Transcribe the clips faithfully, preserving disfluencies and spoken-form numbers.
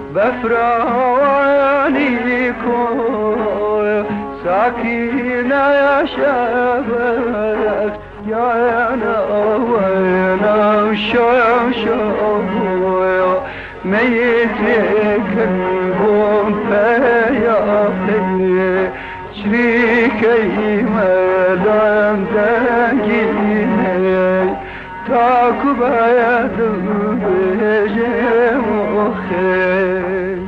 بفرانی کو ساکینه شبت یا نوینم شو شو میتکن بوم پیاپی شریکی مدام دنگینه تاکو باید بجم خیل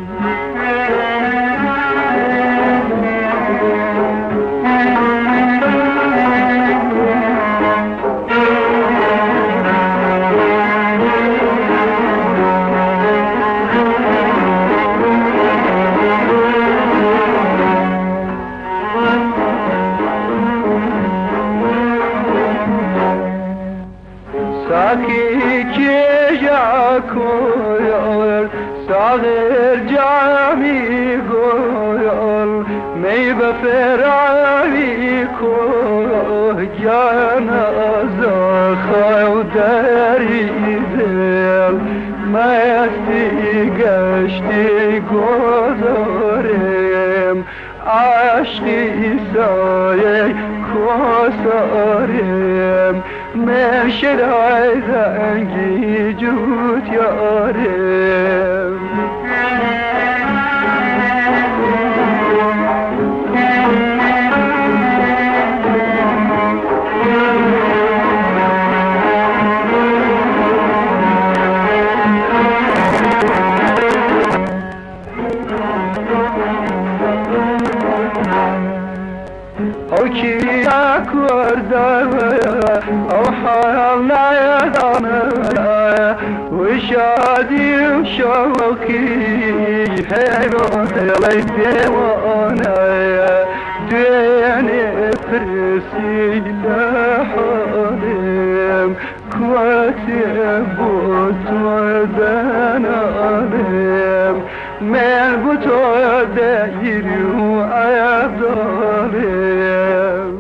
ساکی چیجا کویل ساغر جامی گویل می بفراوی کو جانا زخاو داری دل مستی گشتی گذارم عشقی سایه کسارم من شدای زنگی جوت یارم او کی اکوردم او حال نیادم و شادی و شوقی حیوان دلی دیوانه دینی پرسی لحالم کوتی بود و دنالم من بود و دیری و عبدالم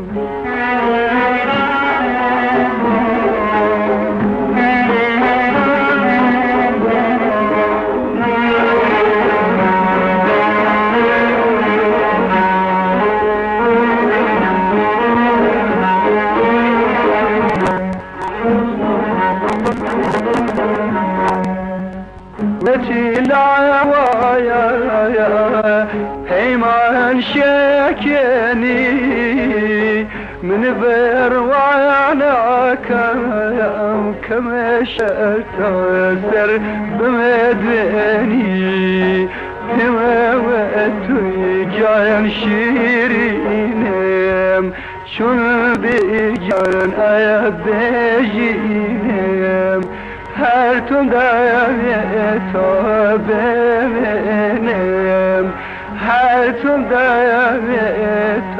لا هيمان شكني من بروانا كم كم شتاثر بمدني هما وقتي جاين شيرينم شون بيجان أبدينم هر تون دایم تا ببینم هر تون دایم